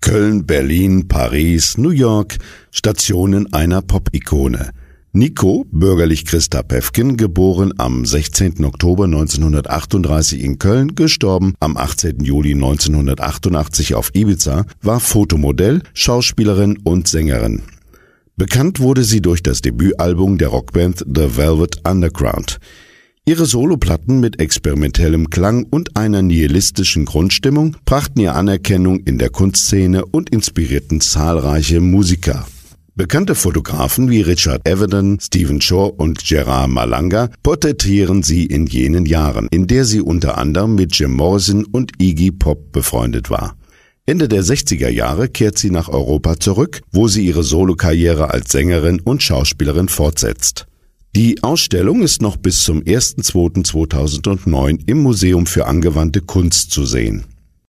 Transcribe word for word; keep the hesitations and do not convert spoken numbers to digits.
Köln, Berlin, Paris, New York, Stationen einer Pop-Ikone. Nico, bürgerlich Christa Päffgen, geboren am sechzehnten Oktober neunzehnhundertachtunddreißig in Köln, gestorben am achtzehnten Juli neunzehnhundertachtundachtzig auf Ibiza, war Fotomodell, Schauspielerin und Sängerin. Bekannt wurde sie durch das Debütalbum der Rockband The Velvet Underground. Ihre Soloplatten mit experimentellem Klang und einer nihilistischen Grundstimmung brachten ihr Anerkennung in der Kunstszene und inspirierten zahlreiche Musiker. Bekannte Fotografen wie Richard Avedon, Stephen Shore und Gerard Malanga porträtieren sie in jenen Jahren, in der sie unter anderem mit Jim Morrison und Iggy Pop befreundet war. Ende der sechziger Jahre kehrt sie nach Europa zurück, wo sie ihre Solokarriere als Sängerin und Schauspielerin fortsetzt. Die Ausstellung ist noch bis zum ersten zweiten zweitausendneun im Museum für angewandte Kunst zu sehen.